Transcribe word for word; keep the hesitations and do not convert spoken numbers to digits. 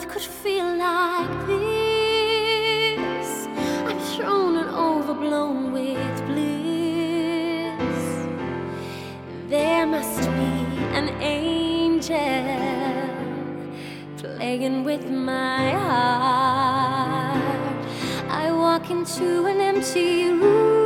earth could feel like this. I'm thrown and overblown with bliss. There must be an angel playing with my heart. I walk into an empty room.